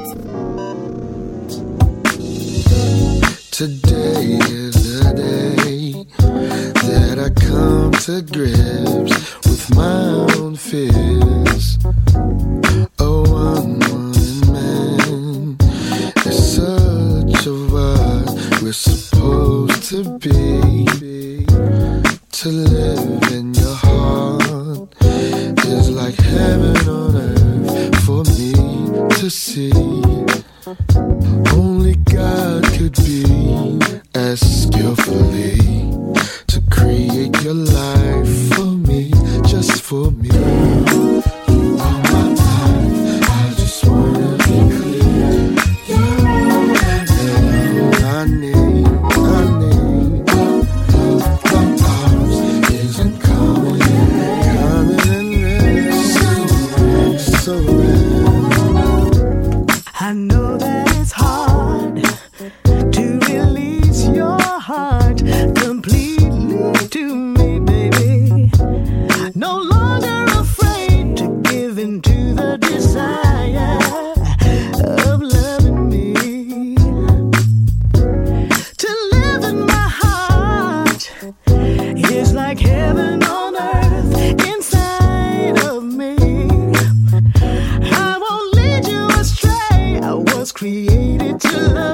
Today is the day that I come to grips with my own fears. A one-woman man is such a what we're supposed to be. To live in your heart is like heaven on earth for me to see. Only God could be as skillfully to create your life for me, just for me. You are my life, I just wanna be clear. You're all I need, I need. The house isn't coming in, so I know that it's hard to release your heart completely to me, baby. No longer afraid to give in to the desire of loving me. To live in my heart is like heaven on earth inside of me. I won't lead you astray. I was created to love.